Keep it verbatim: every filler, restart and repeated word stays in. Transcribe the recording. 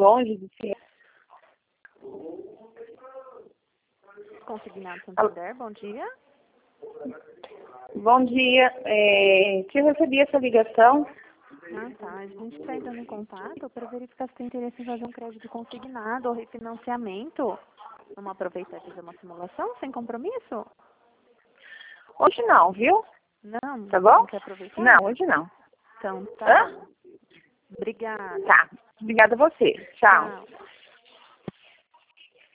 longe do senhor. Consignado Santander, bom dia. Bom dia. É, que eu recebi essa ligação. Ah, tá. A gente está entrando em contato para verificar se tem interesse em fazer um crédito consignado ou refinanciamento. Vamos aproveitar e fazer uma simulação sem compromisso? Hoje não, viu? Não? Tá bom? Não quer aproveitar? Não, hoje não. Então, tá. Hã? Obrigada. Tá. Obrigada a você. Tchau. Tchau.